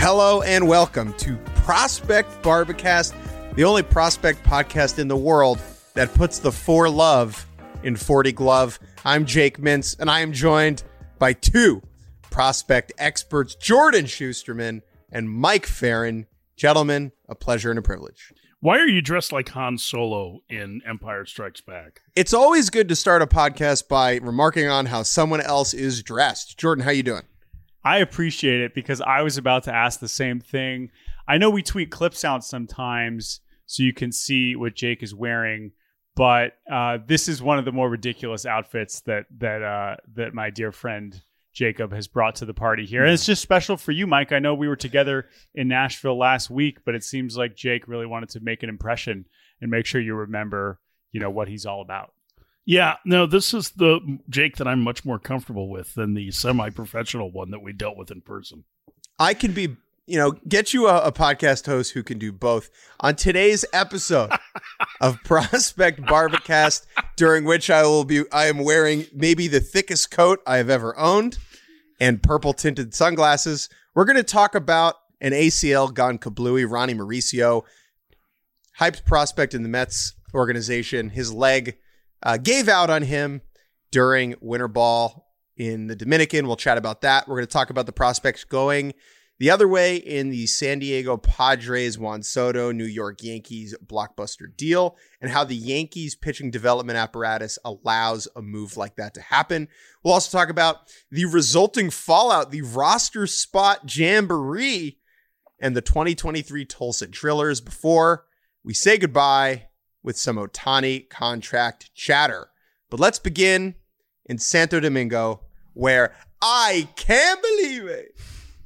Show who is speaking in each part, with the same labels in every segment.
Speaker 1: Hello and welcome to Prospect Barbacast, the only prospect podcast in the world that puts the for love in 40 glove. I'm Jake Mintz, and I am joined by two prospect experts, Jordan Schusterman and Mike Farron. Gentlemen, a pleasure and a privilege.
Speaker 2: Why are you dressed like Han Solo in Empire Strikes Back?
Speaker 1: It's always good to start a podcast by remarking on how someone else is dressed. Jordan, how you doing?
Speaker 3: I appreciate it because I was about to ask the same thing. I know we tweet clips out sometimes so you can see what Jake is wearing, but this is one of the more ridiculous outfits that my dear friend Jacob has brought to the party here. And it's just special for you, Mike. I know we were together in Nashville last week, but it seems like Jake really wanted to make an impression and make sure you remember, what he's all about.
Speaker 2: Yeah, no, this is the Jake that I'm much more comfortable with than the semi-professional one that we dealt with in person. I can be,
Speaker 1: get you a podcast host who can do both. On today's episode of Prospect Barbacast, during which I am wearing maybe the thickest coat I have ever owned and purple tinted sunglasses. We're going to talk about an ACL gone kablooey, Ronnie Mauricio, hyped prospect in the Mets organization. His leg gave out on him during winter ball in the Dominican. We'll chat about that. We're going to talk about the prospects going the other way in the San Diego Padres, Juan Soto, New York Yankees blockbuster deal, and how the Yankees pitching development apparatus allows a move like that to happen. We'll also talk about the resulting fallout, the roster spot jamboree, and the 2023 Tulsa Drillers before we say goodbye with some Ohtani contract chatter. But let's begin in Santo Domingo, where I can't believe it.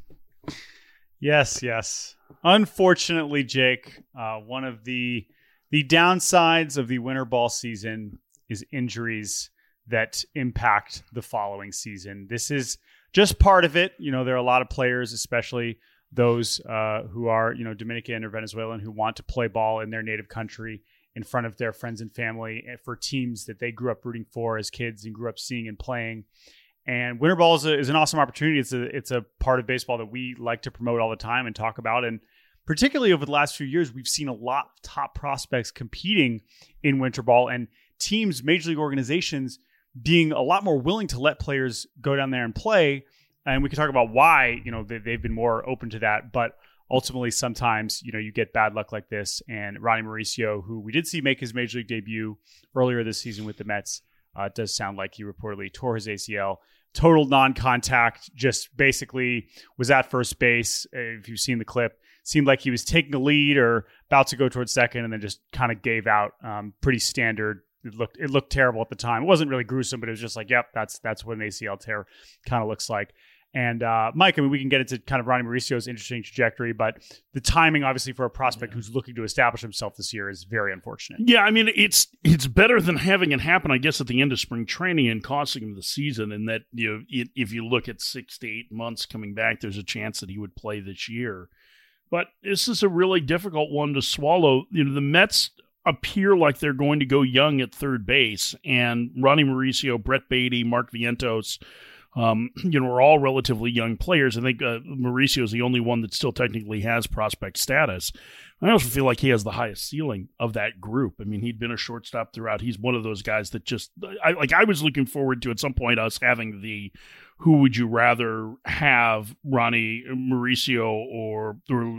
Speaker 3: Yes. Unfortunately, Jake, one of the downsides of the winter ball season is injuries that impact the following season. This is just part of it. There are a lot of players, especially those who are, Dominican or Venezuelan, who want to play ball in their native country in front of their friends and family and for teams that they grew up rooting for as kids and grew up seeing and playing. And winter ball is an awesome opportunity. It's a part of baseball that we like to promote all the time and talk about. And particularly over the last few years, we've seen a lot of top prospects competing in winter ball and teams, major league organizations, being a lot more willing to let players go down there and play. And we can talk about why, they've been more open to that. But ultimately, sometimes, you get bad luck like this. And Ronnie Mauricio, who we did see make his major league debut earlier this season with the Mets, does sound like he reportedly tore his ACL. Total non-contact, just basically was at first base. If you've seen the clip, seemed like he was taking a lead or about to go towards second and then just kind of gave out. Pretty standard. It looked terrible at the time. It wasn't really gruesome, but it was just like, yep, that's what an ACL tear kind of looks like. And Mike, we can get into kind of Ronnie Mauricio's interesting trajectory, but the timing, obviously, for a prospect who's looking to establish himself this year is very unfortunate.
Speaker 2: Yeah, it's better than having it happen, I guess, at the end of spring training and costing him the season. And that if you look at 6 to 8 months coming back, there's a chance that he would play this year. But this is a really difficult one to swallow. The Mets appear like they're going to go young at third base, and Ronnie Mauricio, Brett Baty, Mark Vientos. We're all relatively young players. I think Mauricio is the only one that still technically has prospect status. I also feel like he has the highest ceiling of that group. He'd been a shortstop throughout. He's one of those guys that I was looking forward to at some point us having the who would you rather have, Ronnie Mauricio or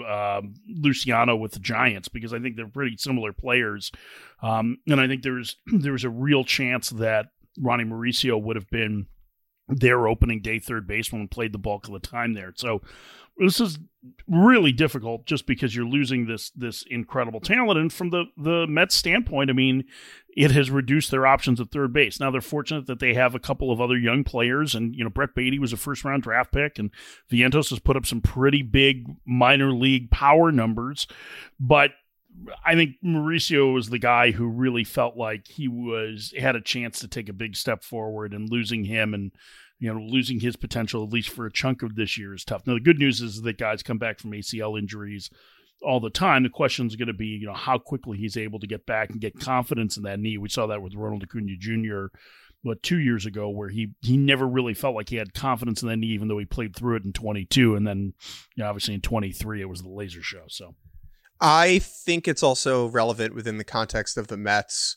Speaker 2: Luciano with the Giants, because I think they're pretty similar players. And I think there's a real chance that Ronnie Mauricio would have been their opening day third baseman and played the bulk of the time there. So this is really difficult just because you're losing this incredible talent. And from the Mets standpoint, it has reduced their options at third base. Now they're fortunate that they have a couple of other young players, and Brett Baty was a first-round draft pick, and Vientos has put up some pretty big minor league power numbers. But I think Mauricio was the guy who really felt like he had a chance to take a big step forward, and losing him and losing his potential, at least for a chunk of this year, is tough. Now, the good news is that guys come back from ACL injuries all the time. The question is going to be, how quickly he's able to get back and get confidence in that knee. We saw that with Ronald Acuna Jr. 2 years ago, where he never really felt like he had confidence in the knee, even though he played through it in 22, and then obviously in 23 it was the laser show. So
Speaker 1: I think it's also relevant within the context of the Mets'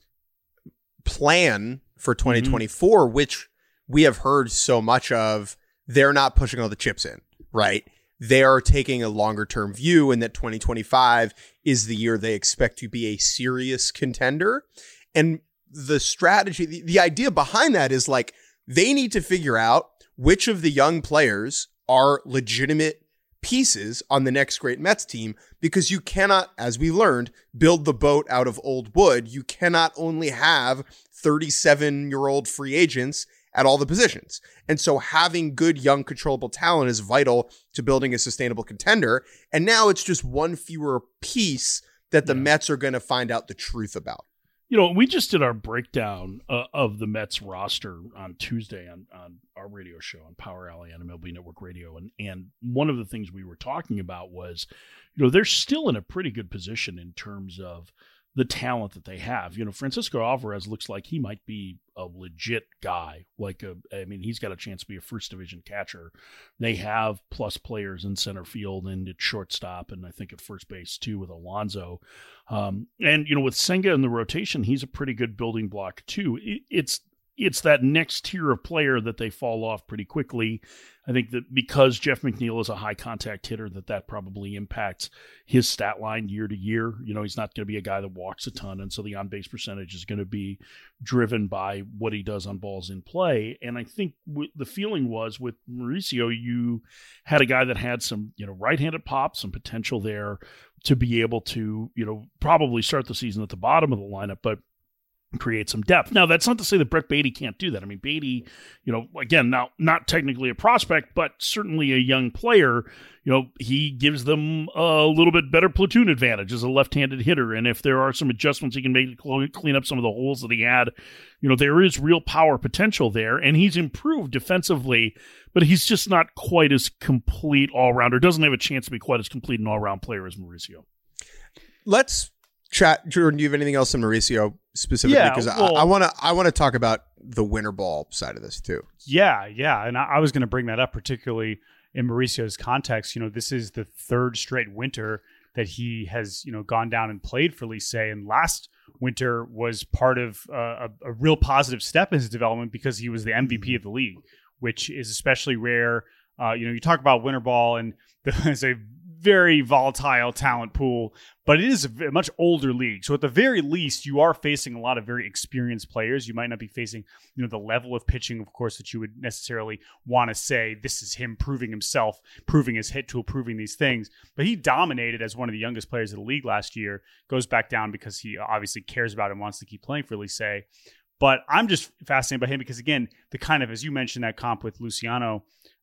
Speaker 1: plan for 2024, which we have heard so much of. They're not pushing all the chips in, right? They are taking a longer term view, and that 2025 is the year they expect to be a serious contender. And the strategy, the idea behind that is like, they need to figure out which of the young players are legitimate pieces on the next great Mets team, because you cannot, as we learned, build the boat out of old wood. You cannot only have 37-year-old free agents at all the positions. And so having good young controllable talent is vital to building a sustainable contender. And now it's just one fewer piece that the Mets are going to find out the truth about.
Speaker 2: We just did our breakdown of the Mets roster on Tuesday on our radio show on Power Alley on MLB Network Radio. And one of the things we were talking about was, they're still in a pretty good position in terms of the talent that they have. Francisco Alvarez looks like he might be a legit guy. He's got a chance to be a first division catcher. They have plus players in center field and at shortstop, and I think at first base too with Alonso. With Senga in the rotation, he's a pretty good building block too. It's that next tier of player that they fall off pretty quickly. I think that because Jeff McNeil is a high contact hitter, that probably impacts his stat line year to year. He's not going to be a guy that walks a ton. And so the on base percentage is going to be driven by what he does on balls in play. And I think the feeling was with Mauricio, you had a guy that had some, right-handed pop, some potential there to be able to, probably start the season at the bottom of the lineup, but create some depth. Now, that's not to say that Brett Beatty can't do that. I mean, Beatty, again, now not technically a prospect, but certainly a young player. He gives them a little bit better platoon advantage as a left-handed hitter. And if there are some adjustments he can make to clean up some of the holes that he had, there is real power potential there. And he's improved defensively, but he's just not quite as complete all-rounder. Doesn't have a chance to be quite as complete an all-round player as Mauricio.
Speaker 1: Let's chat. Jordan, do you have anything else on Mauricio specifically?
Speaker 3: Yeah,
Speaker 1: because
Speaker 3: well,
Speaker 1: I want to talk about the winter ball side of this too.
Speaker 3: Yeah. And I was going to bring that up, particularly in Mauricio's context. This is the third straight winter that he has, gone down and played for Licey. And last winter was part of a real positive step in his development because he was the MVP of the league, which is especially rare. You talk about winter ball and there's a very volatile talent pool, but it is a much older league. So at the very least, you are facing a lot of very experienced players. You might not be facing, the level of pitching, of course, that you would necessarily want to say this is him proving himself, proving his hit tool, proving these things. But he dominated as one of the youngest players of the league last year. Goes back down because he obviously cares about it and wants to keep playing for Licey. But I'm just fascinated by him because, again, the kind of, as you mentioned, that comp with Luciano.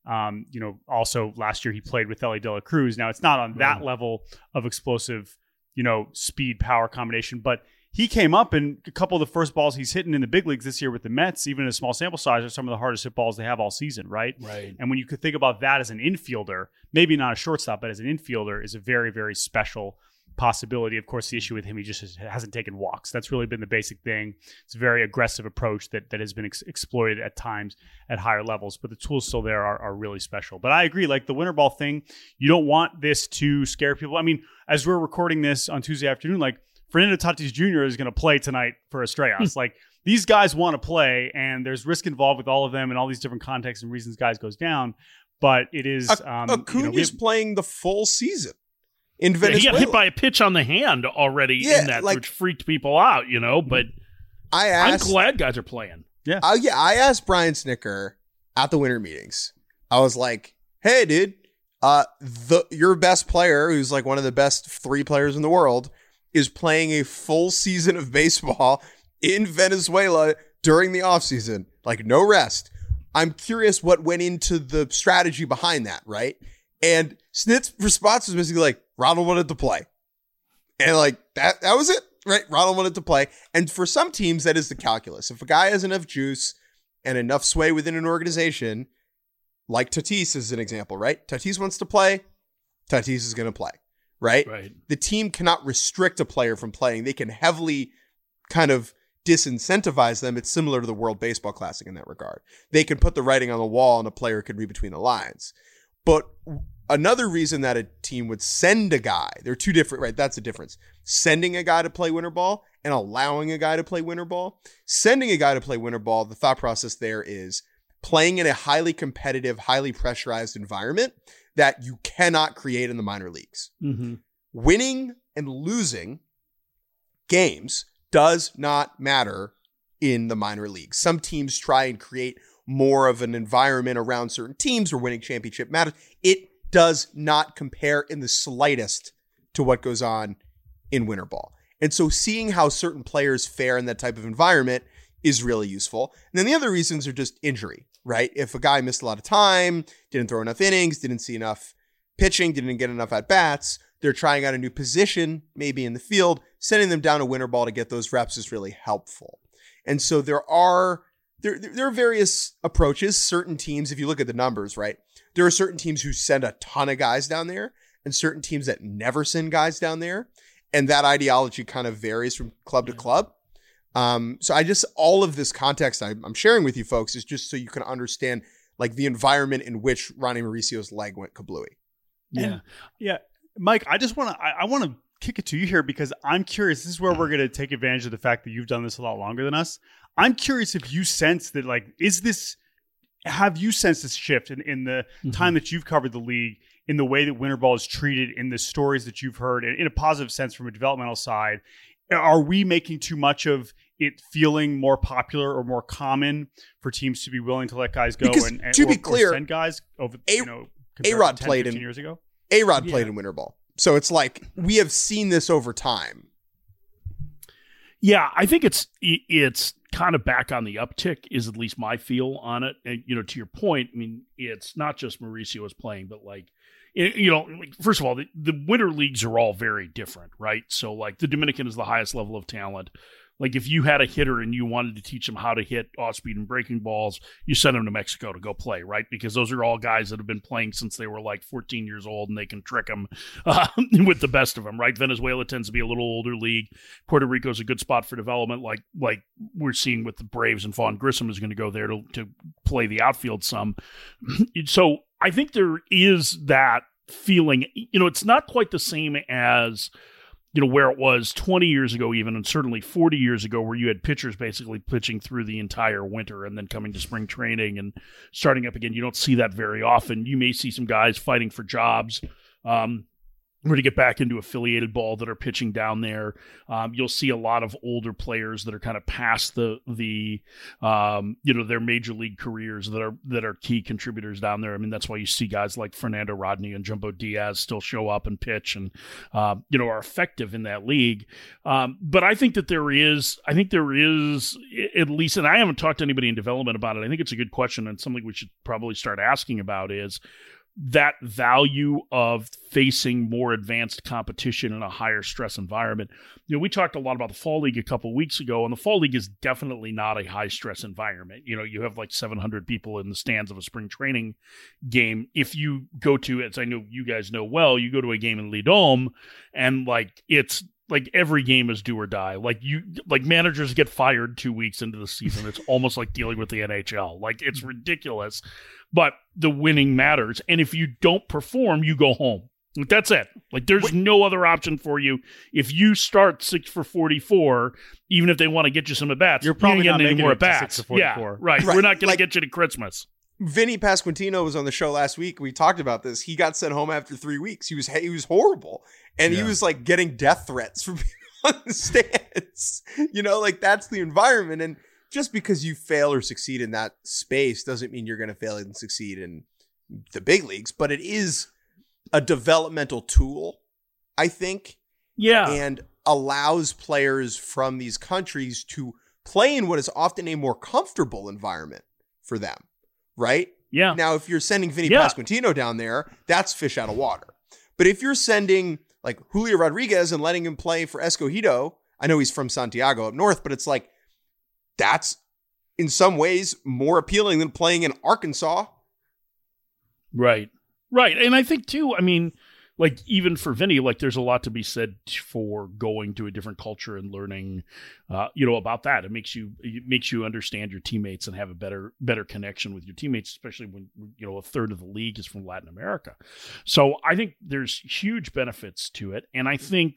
Speaker 3: Also last year he played with Elly De La Cruz. Now it's not on that level of explosive, speed power combination, but he came up and a couple of the first balls he's hitting in the big leagues this year with the Mets, even in a small sample size, are some of the hardest hit balls they have all season. Right. And when you could think about that as an infielder, maybe not a shortstop, but as an infielder is a very, very special possibility. Of course, the issue with him, he just hasn't taken walks. That's really been the basic thing. It's a very aggressive approach that has been exploited at times at higher levels, but the tools still there are really special. But I agree, like the winter ball thing, you don't want this to scare people. I mean, as we're recording this on Tuesday afternoon, like Fernando Tatis Jr. is going to play tonight for Estrellas. Like these guys want to play, and there's risk involved with all of them and all these different contexts and reasons guys goes down. But it is
Speaker 1: Acuna's playing the full season. In Venezuela.
Speaker 2: He got hit by a pitch on the hand already in that, which freaked people out, but I'm glad guys are playing.
Speaker 3: Yeah.
Speaker 1: I asked Brian Snicker at the winter meetings. I was like, hey, dude, your best player, who's like one of the best 3 players in the world, is playing a full season of baseball in Venezuela during the offseason. Like, no rest. I'm curious what went into the strategy behind that, right? And Snit's response was basically like, Ronald wanted to play. And like, that was it, right? Ronald wanted to play. And for some teams, that is the calculus. If a guy has enough juice and enough sway within an organization, like Tatis is an example, right? Tatis wants to play. Tatis is going to play, right?
Speaker 2: Right.
Speaker 1: The team cannot restrict a player from playing. They can heavily kind of disincentivize them, it's similar to the World Baseball Classic in that regard. They can put the writing on the wall and a player can read between the lines. But another reason that a team would send a guy, they're two different, right? That's the difference. Sending a guy to play winter ball and allowing a guy to play winter ball. Sending a guy to play winter ball, the thought process there is playing in a highly competitive, highly pressurized environment that you cannot create in the minor leagues.
Speaker 2: Mm-hmm.
Speaker 1: Winning and losing games does not matter in the minor leagues. Some teams try and create more of an environment around certain teams where winning championship matters. It does not compare in the slightest to what goes on in winter ball. And so seeing how certain players fare in that type of environment is really useful. And then the other reasons are just injury, right? If a guy missed a lot of time, didn't throw enough innings, didn't see enough pitching, didn't get enough at-bats, they're trying out a new position, maybe in the field, sending them down to winter ball to get those reps is really helpful. And so there are various approaches. Certain teams, if you look at the numbers, right, there are certain teams who send a ton of guys down there and certain teams that never send guys down there. And that ideology kind of varies from club to club. So all of this context I'm sharing with you folks is just so you can understand like the environment in which Ronnie Mauricio's leg went kablooey.
Speaker 3: Yeah. Yeah. Mike, I want to kick it to you here because I'm curious. This is where we're going to take advantage of the fact that you've done this a lot longer than us. I'm curious if you sense that, like, have you sensed this shift in the time that you've covered the league, in the way that winter ball is treated, in the stories that you've heard, in a positive sense from a developmental side? Are we making too much of it feeling more popular or more common for teams to be willing to let guys go
Speaker 1: because, to be clear,
Speaker 3: send guys over,
Speaker 1: A-Rod played
Speaker 3: 15 years ago?
Speaker 1: A-Rod played in winter ball. So it's like we have seen this over time.
Speaker 2: Yeah, I think it's kind of back on the uptick is at least my feel on it. And, to your point, I mean, it's not just Mauricio is playing, but like, first of all, the winter leagues are all very different, right? So like the Dominican is the highest level of talent. Like if you had a hitter and you wanted to teach them how to hit off-speed and breaking balls, you send them to Mexico to go play, right? Because those are all guys that have been playing since they were like 14 years old and they can trick them with the best of them, right? Venezuela tends to be a little older league. Puerto Rico is a good spot for development, like we're seeing with the Braves, and Vaughn Grissom is going to go there to play the outfield some. So I think there is that feeling, it's not quite the same as where it was 20 years ago even, and certainly 40 years ago, where you had pitchers basically pitching through the entire winter and then coming to spring training and starting up again. You don't see that very often. You may see some guys fighting for jobs or to get back into affiliated ball that are pitching down there. You'll see a lot of older players that are kind of past the their major league careers that are key contributors down there. I mean, that's why you see guys like Fernando Rodney and Jumbo Diaz still show up and pitch and are effective in that league. But I think there is at least, and I haven't talked to anybody in development about it. I think it's a good question and something we should probably start asking about is that value of facing more advanced competition in a higher stress environment. We talked a lot about the Fall League a couple of weeks ago, and the Fall League is definitely not a high stress environment. You have like 700 people in the stands of a spring training game. If you go to, as I know you guys know well, you go to a game in Lidom and it's like every game is do or die. Like managers get fired 2 weeks into the season. It's almost like dealing with the NHL. Like it's ridiculous, but the winning matters. And if you don't perform, you go home. Like that's it. Like there's no other option for you. If you start 6 for 44, even if they want to get you some at bats,
Speaker 3: you're probably not
Speaker 2: getting
Speaker 3: any
Speaker 2: more
Speaker 3: at
Speaker 2: bats.
Speaker 3: 6 for 44.
Speaker 2: Yeah, right. We're not going to get you to Christmas.
Speaker 1: Vinny Pasquantino was on the show last week. We talked about this. He got sent home after 3 weeks. He was horrible. And he was like getting death threats from people on the stands. That's the environment. And just because you fail or succeed in that space doesn't mean you're going to fail and succeed in the big leagues. But it is a developmental tool, I think.
Speaker 2: Yeah.
Speaker 1: And allows players from these countries to play in what is often a more comfortable environment for them. Right?
Speaker 2: Yeah.
Speaker 1: Now, if you're sending Vinny Pasquantino down there, that's fish out of water. But if you're sending like Julio Rodriguez and letting him play for Escogido, I know he's from Santiago up north, but it's like that's in some ways more appealing than playing in Arkansas.
Speaker 2: Right. And I think too, I mean, like even for Vinny, like there's a lot to be said for going to a different culture and learning, about that. It makes you understand your teammates and have a better connection with your teammates, especially when, a third of the league is from Latin America. So I think there's huge benefits to it. And I think,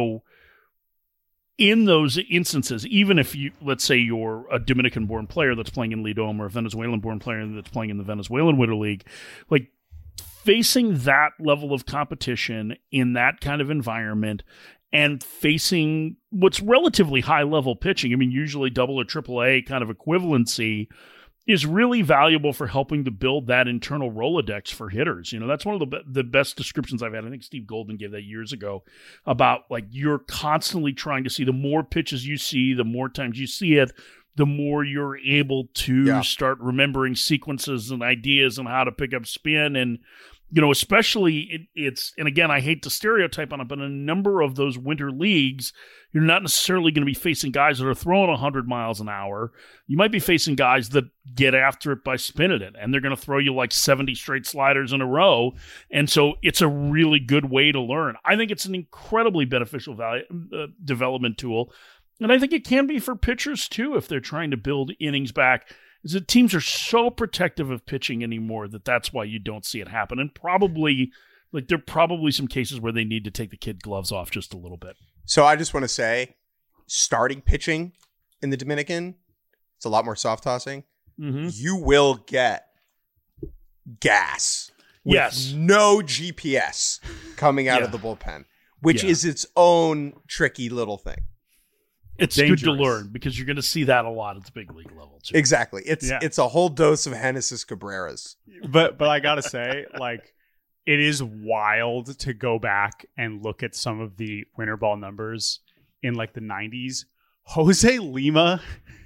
Speaker 2: in those instances, even if let's say you're a Dominican-born player that's playing in Lidom or a Venezuelan-born player that's playing in the Venezuelan Winter League, like facing that level of competition in that kind of environment and facing what's relatively high-level pitching, I mean, usually double or triple A kind of equivalency, is really valuable for helping to build that internal Rolodex for hitters. That's one of the best descriptions I've had. I think Steve Goldman gave that years ago about like you're constantly trying to see the more pitches you see, the more times you see it, the more you're able to start remembering sequences and ideas and how to pick up spin. And, especially and again, I hate to stereotype on it, but in a number of those winter leagues, you're not necessarily going to be facing guys that are throwing 100 miles an hour. You might be facing guys that get after it by spinning it, and they're going to throw you like 70 straight sliders in a row. And so it's a really good way to learn. I think it's an incredibly beneficial development tool. And I think it can be for pitchers too, if they're trying to build innings back. Is that teams are so protective of pitching anymore that's why you don't see it happen. And probably, like, there are probably some cases where they need to take the kid gloves off just a little bit.
Speaker 1: So I just want to say, starting pitching in the Dominican, it's a lot more soft tossing. Mm-hmm. You will get gas.
Speaker 2: Yes.
Speaker 1: No GPS coming out of the bullpen, which is its own tricky little thing.
Speaker 2: It's dangerous. Good to learn because you're going to see that a lot at the big league level too.
Speaker 1: Exactly. It's a whole dose of Genesis Cabreras.
Speaker 3: But I got to say, like, it is wild to go back and look at some of the winter ball numbers in like the 90s. Jose Lima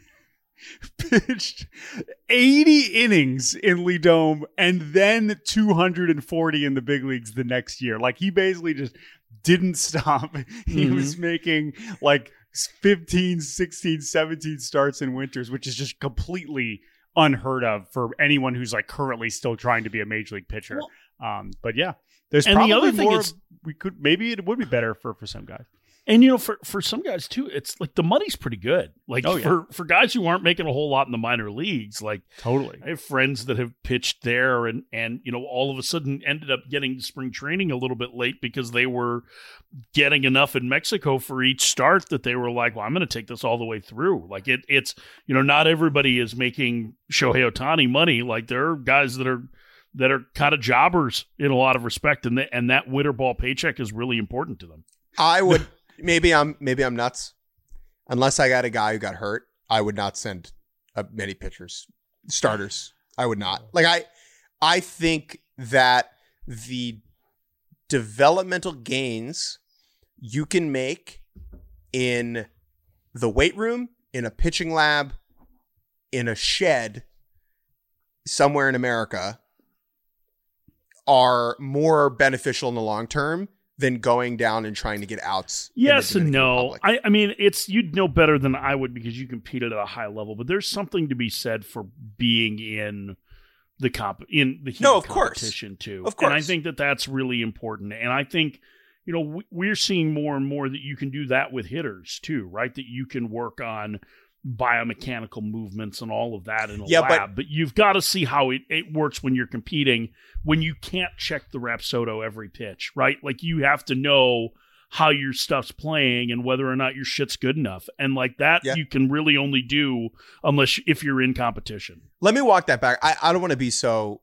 Speaker 3: pitched 80 innings in Lidom and then 240 in the big leagues the next year. Like, he basically just didn't stop. He was making like 15, 16, 17 starts in winters, which is just completely unheard of for anyone who's like currently still trying to be a major league pitcher. Well, but yeah, there's probably the other thing more. Maybe it would be better for some guys.
Speaker 2: And, for some guys, too, it's like the money's pretty good. Like, for guys who aren't making a whole lot in the minor leagues, like,
Speaker 3: totally.
Speaker 2: I have friends that have pitched there and all of a sudden ended up getting to spring training a little bit late because they were getting enough in Mexico for each start that they were like, well, I'm going to take this all the way through. Like, it's not everybody is making Shohei Ohtani money. Like, there are guys that are kind of jobbers in a lot of respect, and that winter ball paycheck is really important to them.
Speaker 1: I would. Maybe I'm nuts. Unless I got a guy who got hurt, I would not send many pitchers, starters. I would not. Like, I think that the developmental gains you can make in the weight room, in a pitching lab, in a shed somewhere in America are more beneficial in the long term than going down and trying to get outs.
Speaker 2: Yes and no. I mean, you'd know better than I would because you competed at a high level, but there's something to be said for being in the heat of competition too.
Speaker 1: Of course.
Speaker 2: And I think that's really important. And I think, we're seeing more and more that you can do that with hitters too, right? That you can work on biomechanical movements and all of that in a lab, but you've got to see how it works when you're competing, when you can't check the Rapsodo every pitch, right? Like, you have to know how your stuff's playing and whether or not your shit's good enough. And like that, you can really only do if you're in competition.
Speaker 1: Let me walk that back. I don't want to be so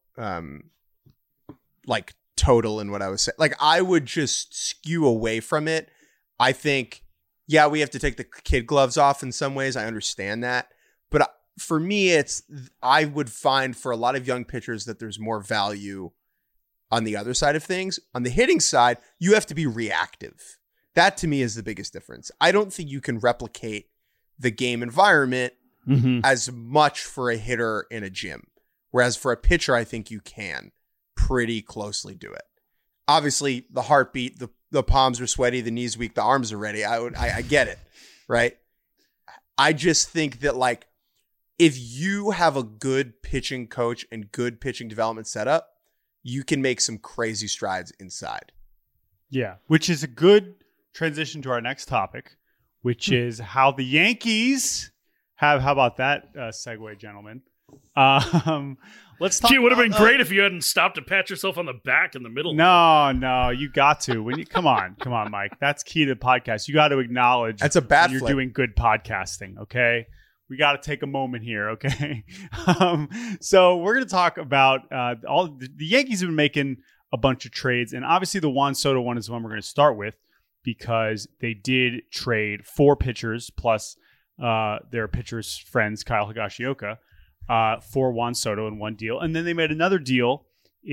Speaker 1: like total in what I was saying. Like, I would just skew away from it. I think, we have to take the kid gloves off in some ways. I understand that. But for me, I would find for a lot of young pitchers that there's more value on the other side of things. On the hitting side, you have to be reactive. That to me is the biggest difference. I don't think you can replicate the game environment as much for a hitter in a gym. Whereas for a pitcher, I think you can pretty closely do it. Obviously, the heartbeat, the palms are sweaty, the knees weak, the arms are ready. I get it, right? I just think that, like, if you have a good pitching coach and good pitching development setup, you can make some crazy strides inside.
Speaker 3: Yeah, which is a good transition to our next topic, which is how the Yankees have. How about that segue, gentlemen? Let's talk.
Speaker 2: Gee, it would have been great if you hadn't stopped to pat yourself on the back in the middle.
Speaker 3: No, you got to. When you come on, Mike. That's key to the podcast. You got to acknowledge
Speaker 1: that's a bad.
Speaker 3: You're doing good podcasting. Okay, we got to take a moment here. Okay, so we're going to talk about all the Yankees have been making a bunch of trades, and obviously the Juan Soto one is the one we're going to start with because they did trade 4 pitchers plus their pitchers' friends Kyle Higashioka for Juan Soto in one deal, and then they made another deal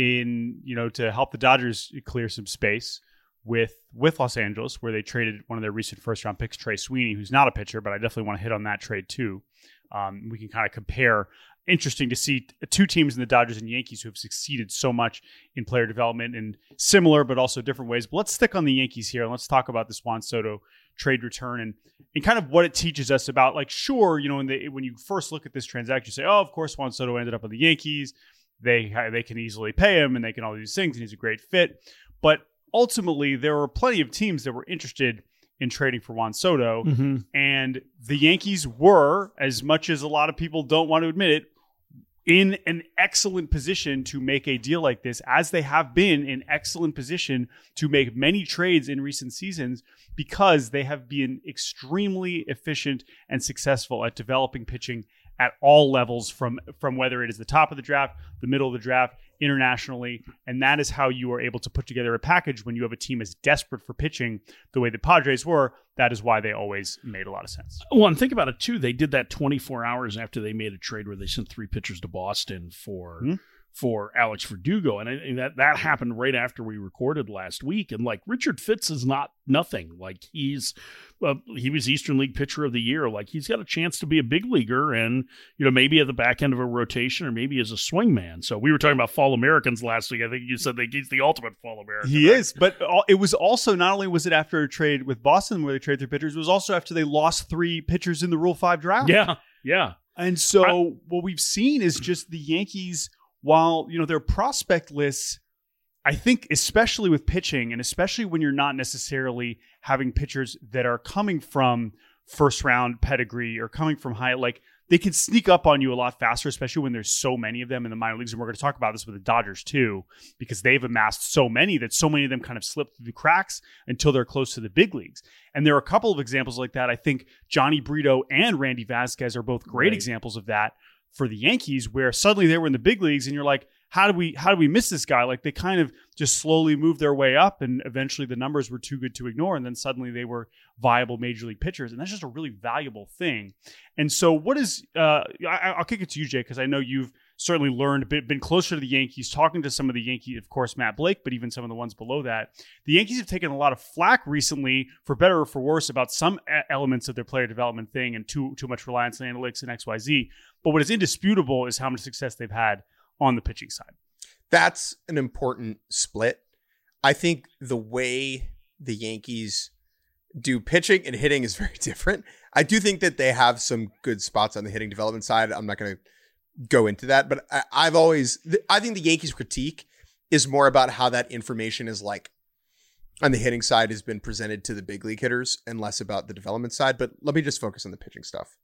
Speaker 3: to help the Dodgers clear some space with Los Angeles, where they traded one of their recent first-round picks, Trey Sweeney, who's not a pitcher, but I definitely want to hit on that trade too. We can kind of compare. Interesting to see 2 teams in the Dodgers and Yankees who have succeeded so much in player development in similar but also different ways. But let's stick on the Yankees here and let's talk about this Juan Soto trade return and kind of what it teaches us about, like, sure, when you first look at this transaction, you say, oh, of course, Juan Soto ended up on the Yankees. They can easily pay him and they can all do these things and he's a great fit. But ultimately, there were plenty of teams that were interested in trading for Juan Soto.
Speaker 2: Mm-hmm.
Speaker 3: And the Yankees were, as much as a lot of people don't want to admit it, in an excellent position to make a deal like this, as they have been in excellent position to make many trades in recent seasons, because they have been extremely efficient and successful at developing pitching at all levels, from whether it is the top of the draft, the middle of the draft, internationally. And that is how you are able to put together a package when you have a team as desperate for pitching the way the Padres were. That is why they always made a lot of sense.
Speaker 2: Well, and think about it too. They did that 24 hours after they made a trade where they sent 3 pitchers to Boston for Alex Verdugo. And that happened right after we recorded last week. And like, Richard Fitz is not nothing. Like, he was Eastern League Pitcher of the Year. Like, he's got a chance to be a big leaguer and, maybe at the back end of a rotation or maybe as a swingman. So we were talking about Fall Americans last week. I think you said he's the ultimate Fall American.
Speaker 3: He is. But it was also, not only was it after a trade with Boston where they traded 3 pitchers, it was also after they lost 3 pitchers in the Rule 5 draft.
Speaker 2: Yeah.
Speaker 3: And so what we've seen is just the Yankees, while, their prospect lists, I think, especially with pitching, and especially when you're not necessarily having pitchers that are coming from first-round pedigree or coming from high, like, they can sneak up on you a lot faster, especially when there's so many of them in the minor leagues. And we're going to talk about this with the Dodgers too, because they've amassed so many that so many of them kind of slip through the cracks until they're close to the big leagues. And there are a couple of examples like that. I think Johnny Brito and Randy Vasquez are both great examples of that for the Yankees, where suddenly they were in the big leagues and you're like, how do we miss this guy? Like, they kind of just slowly moved their way up and eventually the numbers were too good to ignore. And then suddenly they were viable major league pitchers. And that's just a really valuable thing. And so what is, I'll kick it to you, Jay, because I know you've certainly learned, been closer to the Yankees, talking to some of the Yankees, of course, Matt Blake, but even some of the ones below that. The Yankees have taken a lot of flack recently, for better or for worse, about some elements of their player development thing and too much reliance on analytics and XYZ. But what is indisputable is how much success they've had on the pitching side.
Speaker 1: That's an important split. I think the way the Yankees do pitching and hitting is very different. I do think that they have some good spots on the hitting development side. I'm not going to go into that, but I think the Yankees critique is more about how that information is, like, on the hitting side has been presented to the big league hitters and less about the development side. But let me just focus on the pitching stuff.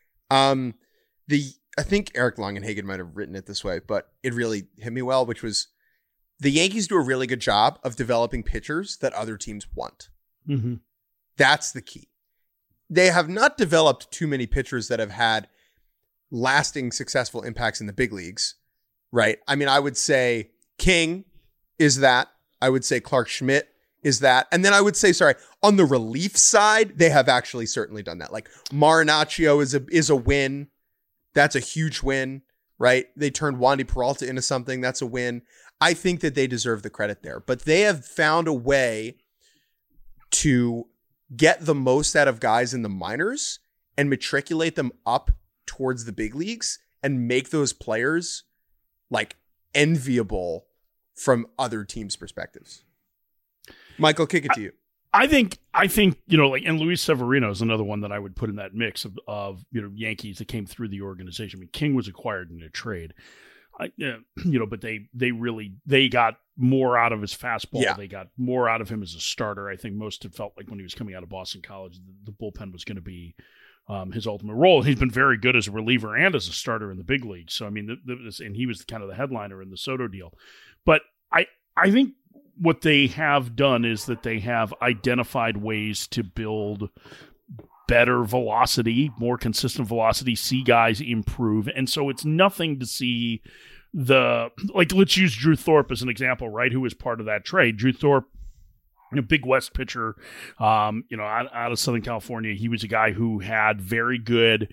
Speaker 1: I think Eric Longenhagen might have written it this way, but it really hit me well, which was the Yankees do a really good job of developing pitchers that other teams want.
Speaker 2: Mm-hmm.
Speaker 1: That's the key. They have not developed too many pitchers that have had lasting successful impacts in the big leagues, right? I mean, I would say King is that. I would say Clark Schmidt is that. And then I would say, on the relief side, they have actually certainly done that. Like, Marinaccio is a win. That's a huge win, right? They turned Wandy Peralta into something. That's a win. I think that they deserve the credit there. But they have found a way to get the most out of guys in the minors and matriculate them up towards the big leagues and make those players, like, enviable from other teams' perspectives. Michael, kick it to you.
Speaker 2: I think, and Luis Severino is another one that I would put in that mix of Yankees that came through the organization. I mean, King was acquired in a trade. But they got more out of his fastball.
Speaker 1: Yeah.
Speaker 2: They got more out of him as a starter. I think most had felt like when he was coming out of Boston College, the bullpen was going to be his ultimate role. He's been very good as a reliever and as a starter in the big leagues. So, I mean, and he was kind of the headliner in the Soto deal. But I think what they have done is that they have identified ways to build better velocity, more consistent velocity, see guys improve. And so it's nothing to see let's use Drew Thorpe as an example, right? Who was part of that trade. Drew Thorpe, big West pitcher, out of Southern California. He was a guy who had very good,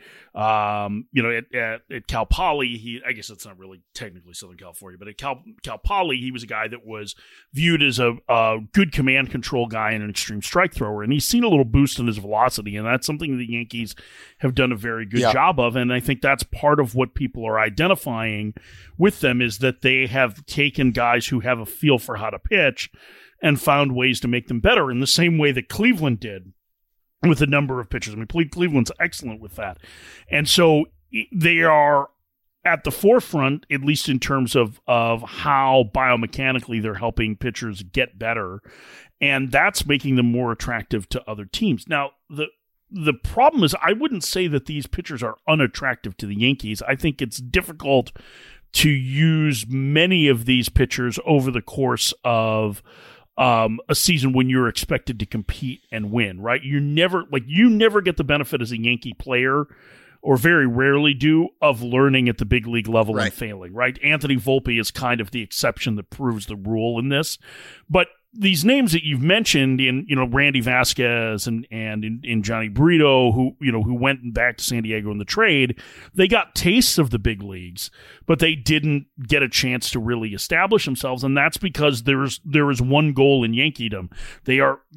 Speaker 2: at Cal Poly. I guess it's not really technically Southern California, but at Cal Poly, he was a guy that was viewed as a good command control guy and an extreme strike thrower. And he's seen a little boost in his velocity, and that's something the Yankees have done a very good job of. And I think that's part of what people are identifying with them, is that they have taken guys who have a feel for how to pitch and found ways to make them better in the same way that Cleveland did with a number of pitchers. I mean, Cleveland's excellent with that. And so they are at the forefront, at least in terms of how biomechanically they're helping pitchers get better. And that's making them more attractive to other teams. Now, the problem is, I wouldn't say that these pitchers are unattractive to the Yankees. I think it's difficult to use many of these pitchers over the course of a season when you're expected to compete and win, right? You never get the benefit as a Yankee player, or very rarely do, of learning at the big league level and failing, right? Anthony Volpe is kind of the exception that proves the rule in this. But these names that you've mentioned in, Randy Vasquez and in Johnny Brito, who went back to San Diego in the trade, they got tastes of the big leagues, but they didn't get a chance to really establish themselves. And that's because there is one goal in Yankeedom. They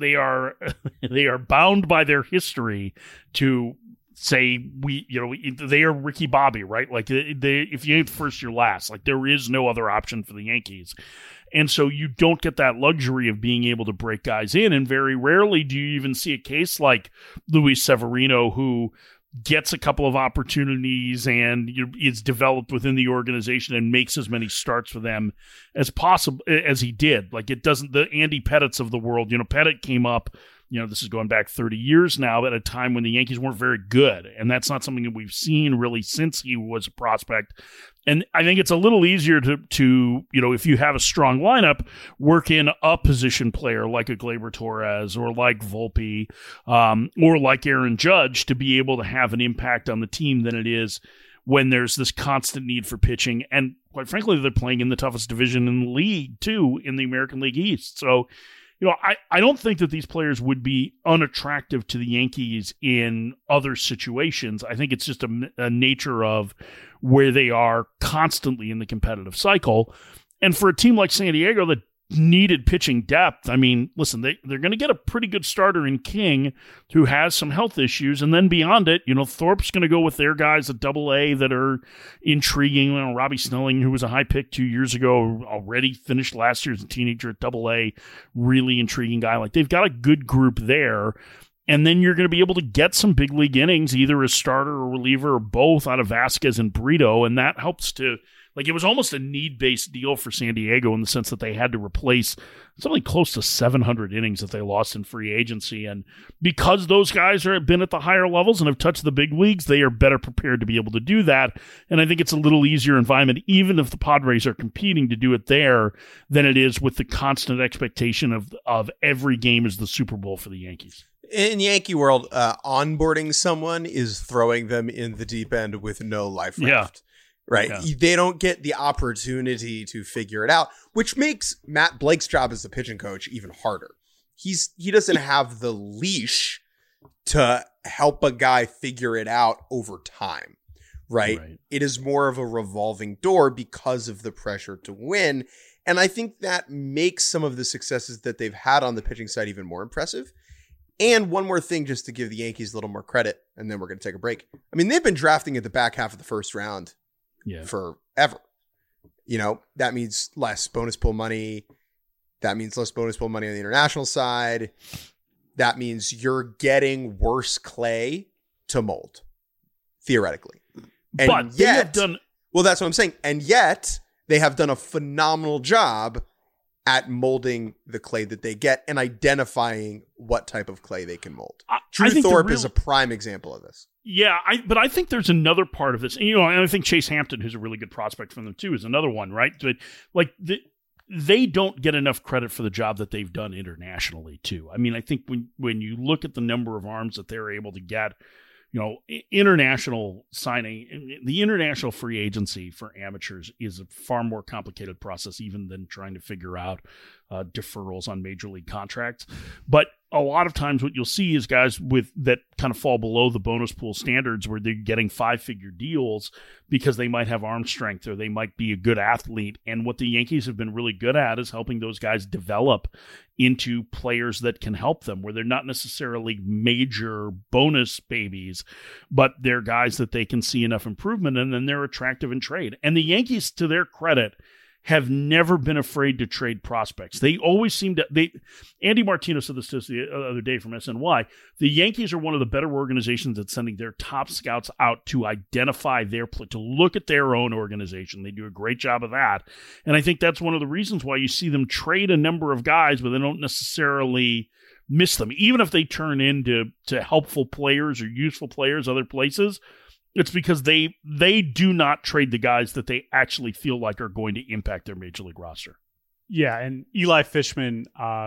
Speaker 2: are bound by their history to say they are Ricky Bobby, right? Like if you ain't first, you're last. Like there is no other option for the Yankees. And so you don't get that luxury of being able to break guys in. And very rarely do you even see a case like Luis Severino, who gets a couple of opportunities and is developed within the organization and makes as many starts for them as possible as he did. Like it doesn't, the Andy Pettits of the world, Pettit came up, this is going back 30 years now, at a time when the Yankees weren't very good. And that's not something that we've seen really since he was a prospect. And I think it's a little easier to if you have a strong lineup, work in a position player like a Gleyber Torres or like Volpe or like Aaron Judge to be able to have an impact on the team than it is when there's this constant need for pitching. And quite frankly, they're playing in the toughest division in the league too, in the American League East. So, I don't think that these players would be unattractive to the Yankees in other situations. I think it's just a nature of where they are constantly in the competitive cycle. And for a team like San Diego that needed pitching depth, I mean, listen, they're going to get a pretty good starter in King who has some health issues. And then beyond it, Thorpe's going to go with their guys at Double-A that are intriguing. Robbie Snelling, who was a high pick 2 years ago, already finished last year as a teenager at Double-A, really intriguing guy. Like they've got a good group there. And then you're going to be able to get some big league innings, either as starter or reliever or both, out of Vasquez and Brito. And that helps to, it was almost a need-based deal for San Diego in the sense that they had to replace something close to 700 innings that they lost in free agency. And because those guys have been at the higher levels and have touched the big leagues, they are better prepared to be able to do that. And I think it's a little easier environment, even if the Padres are competing, to do it there than it is with the constant expectation of every game is the Super Bowl for the Yankees.
Speaker 1: In Yankee world, onboarding someone is throwing them in the deep end with no life raft. Right. Yeah. They don't get the opportunity to figure it out, which makes Matt Blake's job as a pitching coach even harder. He doesn't have the leash to help a guy figure it out over time. Right. It is more of a revolving door because of the pressure to win. And I think that makes some of the successes that they've had on the pitching side even more impressive. And one more thing, just to give the Yankees a little more credit, and then we're going to take a break. I mean, they've been drafting at the back half of the first round forever. That means less bonus pool money. That means less bonus pool money on the international side. That means you're getting worse clay to mold, theoretically. And
Speaker 2: but they have done
Speaker 1: Well, that's what I'm saying. And yet they have done a phenomenal job at molding the clay that they get and identifying what type of clay they can mold. Drew Thorpe is a prime example of this.
Speaker 2: Yeah, but I think there's another part of this. And, and I think Chase Hampton, who's a really good prospect from them too, is another one, right? But they don't get enough credit for the job that they've done internationally too. I mean, I think when you look at the number of arms that they're able to get, international signing, the international free agency for amateurs is a far more complicated process even than trying to figure out deferrals on major league contracts. But a lot of times what you'll see is guys that kind of fall below the bonus pool standards where they're getting 5-figure deals because they might have arm strength or they might be a good athlete. And what the Yankees have been really good at is helping those guys develop into players that can help them, where they're not necessarily major bonus babies, but they're guys that they can see enough improvement in, and they're attractive in trade. And the Yankees, to their credit, have never been afraid to trade prospects. They always seem to. Andy Martino said this to us the other day from SNY. The Yankees are one of the better organizations at sending their top scouts out to identify to look at their own organization. They do a great job of that. And I think that's one of the reasons why you see them trade a number of guys, but they don't necessarily miss them. Even if they turn into helpful players or useful players other places, it's because they do not trade the guys that they actually feel like are going to impact their major league roster.
Speaker 3: Yeah, and Eli Fishman,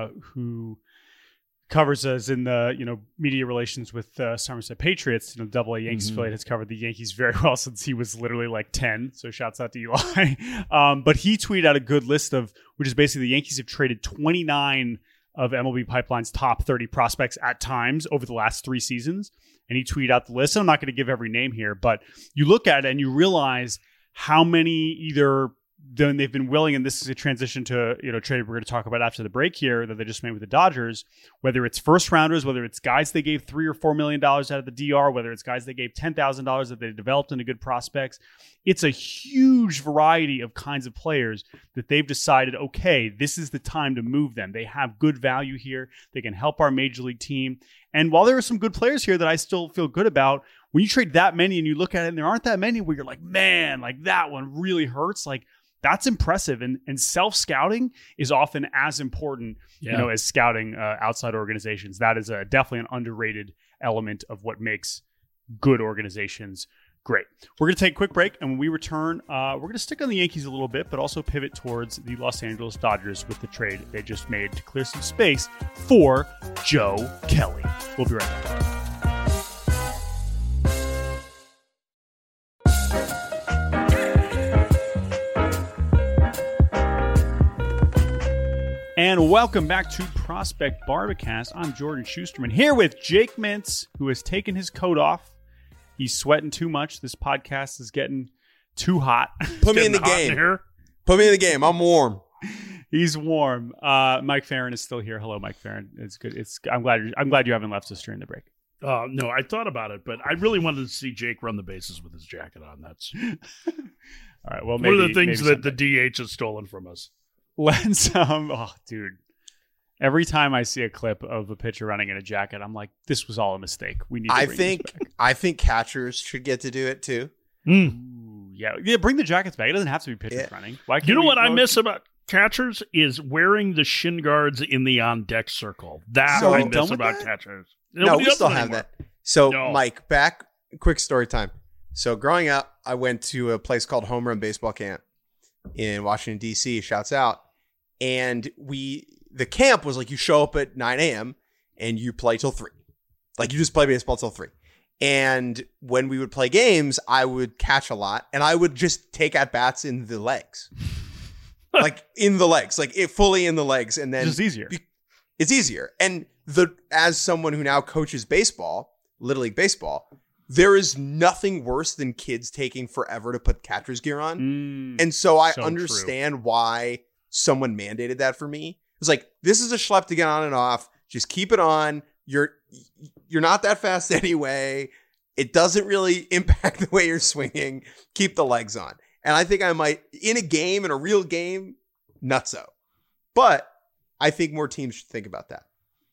Speaker 3: who covers us in the media relations with Somerset Patriots, Double-A Yankees affiliate, has covered the Yankees very well since he was literally like 10. So shouts out to Eli. But he tweeted out a good list which is basically the Yankees have traded 29 of MLB Pipeline's top 30 prospects at times over the last 3 seasons. And he tweeted out the list. I'm not going to give every name here, but you look at it and you realize how many either then they've been willing, and this is a transition to trade we're going to talk about after the break here that they just made with the Dodgers, whether it's first rounders, whether it's guys they gave $3 or $4 million out of the DR, whether it's guys they gave $10,000 that they developed into good prospects. It's a huge variety of kinds of players that they've decided, okay, this is the time to move them. They have good value here. They can help our major league team. And while there are some good players here that I still feel good about, when you trade that many and you look at it and there aren't that many where you're like, man, like that one really hurts, like that's impressive. And self-scouting is often as important, as scouting outside organizations. That is definitely an underrated element of what makes good organizations great. We're going to take a quick break, and when we return, we're going to stick on the Yankees a little bit, but also pivot towards the Los Angeles Dodgers with the trade they just made to clear some space for Joe Kelly. We'll be right back. And welcome back to Prospect Barbacast. I'm Jordan Schusterman here with Jake Mintz, who has taken his coat off. He's sweating too much. This podcast is getting too hot.
Speaker 1: Put me in the game. Put me in the game. I'm warm.
Speaker 3: He's warm. Mike Farron is still here. Hello, Mike Farron. It's good. I'm glad you haven't left us during the break.
Speaker 2: No, I thought about it, but I really wanted to see Jake run the bases with his jacket on. That's
Speaker 3: all right. Well, maybe,
Speaker 2: one of the things that the DH has stolen from us.
Speaker 3: Let's dude. Every time I see a clip of a pitcher running in a jacket, I'm like, this was all a mistake. We need to bring this back.
Speaker 1: I think catchers should get to do it too.
Speaker 3: Ooh, yeah, bring the jackets back. It doesn't have to be pitchers running. Why can't
Speaker 2: what I miss about catchers is wearing the shin guards in the on deck circle. That I miss about catchers.
Speaker 1: No, we still have that. So Mike, quick story time. So growing up, I went to a place called Home Run Baseball Camp in Washington, D.C. Shouts out. And the camp was like you show up at 9 a.m. and you play till 3. Like you just play baseball till 3. And when we would play games, I would catch a lot and I would just take at bats in the legs. Like in the legs, like fully in the legs. And then
Speaker 3: it's easier.
Speaker 1: It's easier. And as someone who now coaches baseball, Little League baseball, there is nothing worse than kids taking forever to put catcher's gear on. And so I understand why someone mandated that for me. It's like, this is a schlep to get on and off. Just keep it on. You're not that fast anyway. It doesn't really impact the way you're swinging. Keep the legs on. And I think I might, in a real game, nutso. But I think more teams should think about that.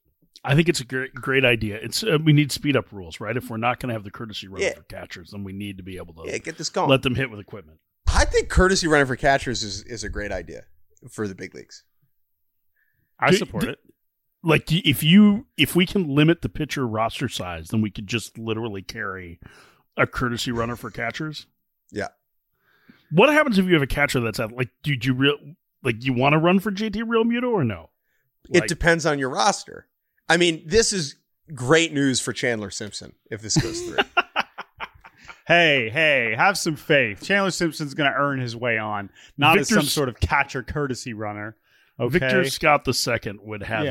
Speaker 2: I think it's a great idea. It's we need speed up rules, right? If we're not going to have the courtesy run for catchers, then we need to be able to
Speaker 1: get this going.
Speaker 2: Let them hit with equipment.
Speaker 1: I think courtesy runner for catchers is a great idea for the big leagues.
Speaker 3: I support it.
Speaker 2: Like if we can limit the pitcher roster size, then we could just literally carry a courtesy runner for catchers.
Speaker 1: Yeah.
Speaker 2: What happens if you have a catcher that's at like? Do you want to run for JT Realmuto or no?
Speaker 1: It depends on your roster. I mean, this is great news for Chandler Simpson if this goes through.
Speaker 3: Hey, have some faith. Chandler Simpson's going to earn his way on, not as some sort of catcher courtesy runner. Okay?
Speaker 2: Victor Scott II would have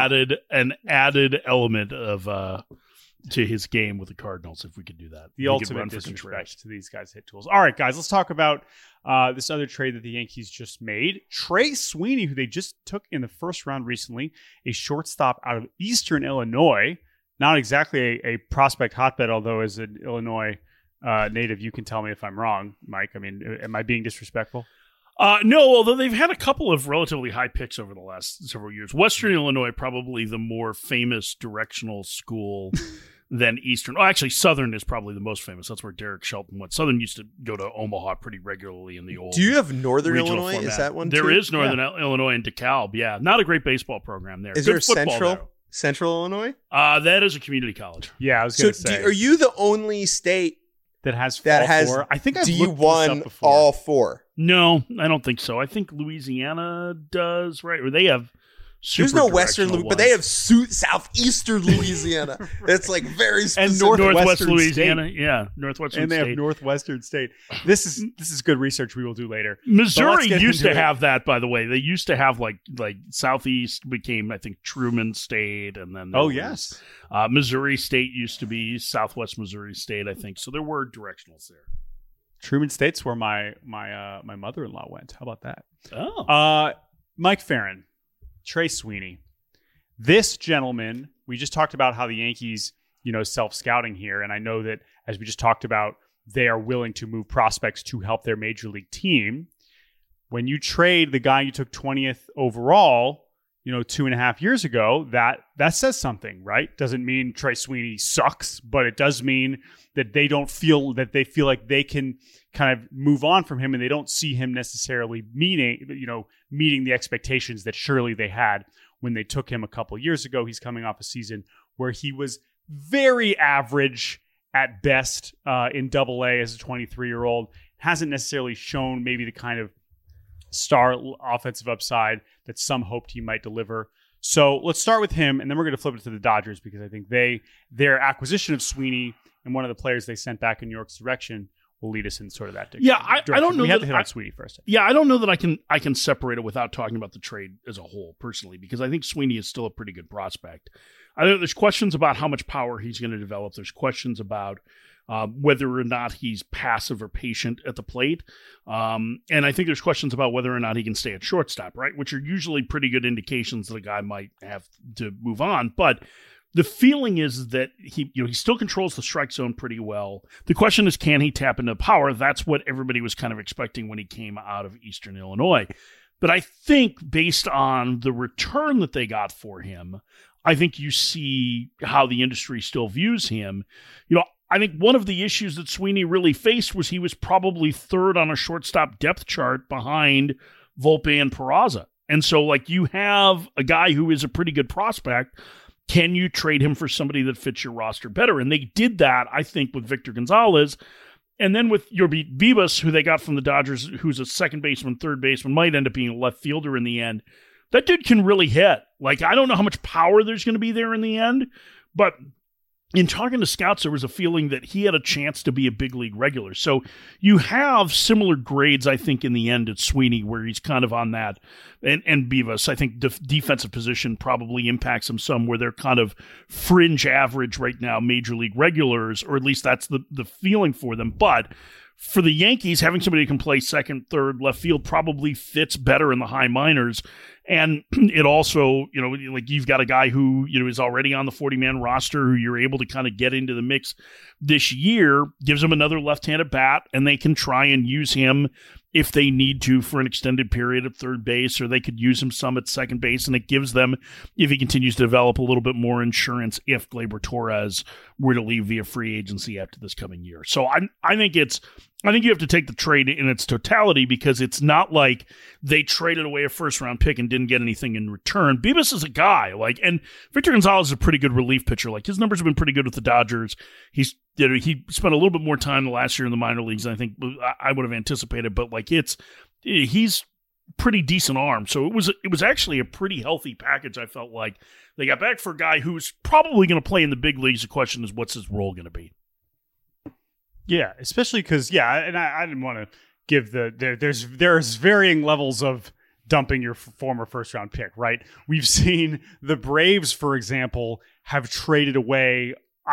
Speaker 2: an added element of to his game with the Cardinals if we could do that.
Speaker 3: The ultimate disrespect to these guys' hit tools. All right, guys, let's talk about this other trade that the Yankees just made. Trey Sweeney, who they just took in the first round recently, a shortstop out of Eastern Illinois. Not exactly a prospect hotbed, although as an Illinois native, you can tell me if I'm wrong, Mike. I mean, am I being disrespectful?
Speaker 2: No, although they've had a couple of relatively high picks over the last several years. Western Illinois, probably the more famous directional school than Eastern. Oh, actually, Southern is probably the most famous. That's where Derek Shelton went. Southern used to go to Omaha pretty regularly in the old.
Speaker 1: Do you have Northern Illinois?
Speaker 2: Format.
Speaker 1: Is that one
Speaker 2: There
Speaker 1: too?
Speaker 2: is Northern Illinois and DeKalb. Yeah, not a great baseball program there.
Speaker 1: Is
Speaker 2: Good
Speaker 1: there
Speaker 2: football,
Speaker 1: Central Illinois?
Speaker 2: That is a community college.
Speaker 3: Yeah, I was going to say.
Speaker 1: Are you the only state
Speaker 3: that has
Speaker 1: four?
Speaker 3: I think I've
Speaker 1: D1 all four.
Speaker 2: No, I don't think so. I think Louisiana does, right? Or they have
Speaker 1: There's no Western, but they have Southeastern Louisiana. It's like very specific.
Speaker 3: And
Speaker 2: Northwest Louisiana. State. Yeah, Northwestern
Speaker 3: and they
Speaker 2: State.
Speaker 3: have Northwestern State. This is good research we will do later.
Speaker 2: Missouri used to have that, by the way. They used to have like Southeast became, I think, Truman State, and then
Speaker 3: yes,
Speaker 2: Missouri State used to be Southwest Missouri State, I think. So there were directionals there.
Speaker 3: Truman State's where my mother-in-law went. How about that?
Speaker 2: Oh,
Speaker 3: Mike Farron. Trey Sweeney. This gentleman, we just talked about how the Yankees, self-scouting here. And I know that, as we just talked about, they are willing to move prospects to help their major league team. When you trade the guy you took 20th overall, 2.5 years ago, that says something, right? Doesn't mean Trey Sweeney sucks, but it does mean that they feel like they can kind of move on from him, and they don't see him necessarily meeting the expectations that surely they had when they took him a couple years ago. He's coming off a season where he was very average at best in Double-A as a 23-year-old. Hasn't necessarily shown maybe the kind of star offensive upside that some hoped he might deliver. So let's start with him, and then we're going to flip it to the Dodgers because I think their acquisition of Sweeney and one of the players they sent back in New York's direction will lead us in sort of that direction.
Speaker 2: Yeah, I don't know.
Speaker 3: We have to hit on Sweeney first.
Speaker 2: Yeah, I don't know that I can separate it without talking about the trade as a whole personally, because I think Sweeney is still a pretty good prospect. I think there's questions about how much power he's going to develop. There's questions about whether or not he's passive or patient at the plate. And I think there's questions about whether or not he can stay at shortstop, right? Which are usually pretty good indications that a guy might have to move on. But the feeling is that he still controls the strike zone pretty well. The question is, can he tap into power? That's what everybody was kind of expecting when he came out of Eastern Illinois. But I think based on the return that they got for him, I think you see how the industry still views him. I think one of the issues that Sweeney really faced was he was probably third on a shortstop depth chart behind Volpe and Peraza. And so, you have a guy who is a pretty good prospect. Can you trade him for somebody that fits your roster better? And they did that, I think, with Victor Gonzalez. And then with Yorby Vivas, who they got from the Dodgers, who's a second baseman, third baseman, might end up being a left fielder in the end. That dude can really hit. I don't know how much power there's going to be there in the end, but in talking to scouts, there was a feeling that he had a chance to be a big league regular. So you have similar grades, I think, in the end at Sweeney, where he's kind of on that. And Vivas, I think defensive position probably impacts him some, where they're kind of fringe average right now, major league regulars, or at least that's the feeling for them. But for the Yankees, having somebody who can play second, third, left field probably fits better in the high minors. And it also, you've got a guy who, is already on the 40-man roster who you're able to kind of get into the mix this year, gives him another left-handed bat, and they can try and use him if they need to for an extended period at third base, or they could use him some at second base, and it gives them, if he continues to develop, a little bit more insurance if Gleyber Torres were to leave via free agency after this coming year. So I think you have to take the trade in its totality, because it's not like they traded away a first-round pick and didn't get anything in return. Beavis is a guy, and Victor Gonzalez is a pretty good relief pitcher. His numbers have been pretty good with the Dodgers. He spent a little bit more time the last year in the minor leagues than I think I would have anticipated, but he's pretty decent arm. So it was actually a pretty healthy package. I felt like they got back for a guy who's probably going to play in the big leagues. The question is, what's his role going to be?
Speaker 3: Yeah, especially because, and I didn't want to give there's varying levels of dumping your former first round pick, right? We've seen the Braves, for example, have traded away,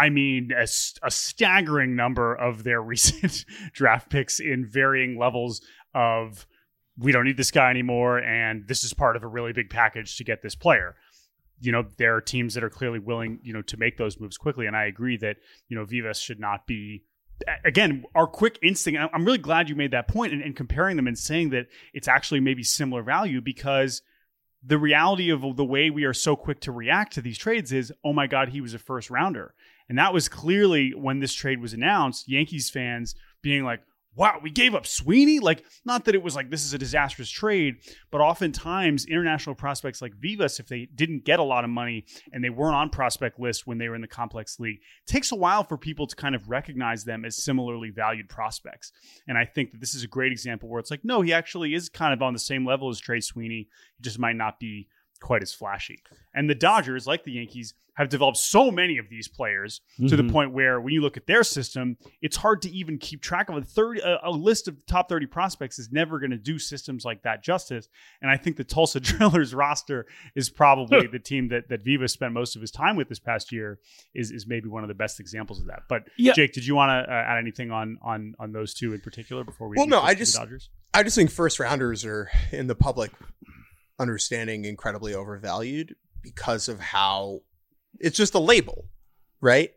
Speaker 3: a staggering number of their recent draft picks in varying levels of, we don't need this guy anymore, and this is part of a really big package to get this player. There are teams that are clearly willing, to make those moves quickly, and I agree that, Vivas should not be. Again, our quick instinct, I'm really glad you made that point and comparing them and saying that it's actually maybe similar value, because the reality of the way we are so quick to react to these trades is, oh my God, he was a first rounder. And that was clearly, when this trade was announced, Yankees fans being like, wow, we gave up Sweeney? Not that it was this is a disastrous trade, but oftentimes international prospects like Vivas, if they didn't get a lot of money and they weren't on prospect lists when they were in the complex league, it takes a while for people to kind of recognize them as similarly valued prospects. And I think that this is a great example where it's no, he actually is kind of on the same level as Trey Sweeney. He just might not be quite as flashy. And the Dodgers, like the Yankees, have developed so many of these players to the point where when you look at their system, it's hard to even keep track of a list of top 30 prospects is never going to do systems like that justice. And I think the Tulsa Drillers roster is probably the team that Vivas spent most of his time with this past year is maybe one of the best examples of that. But Jake, did you want to add anything on those two in particular before we
Speaker 1: the
Speaker 3: Dodgers?
Speaker 1: I just think first rounders are, in the public understanding, incredibly overvalued because of how it's just a label, right?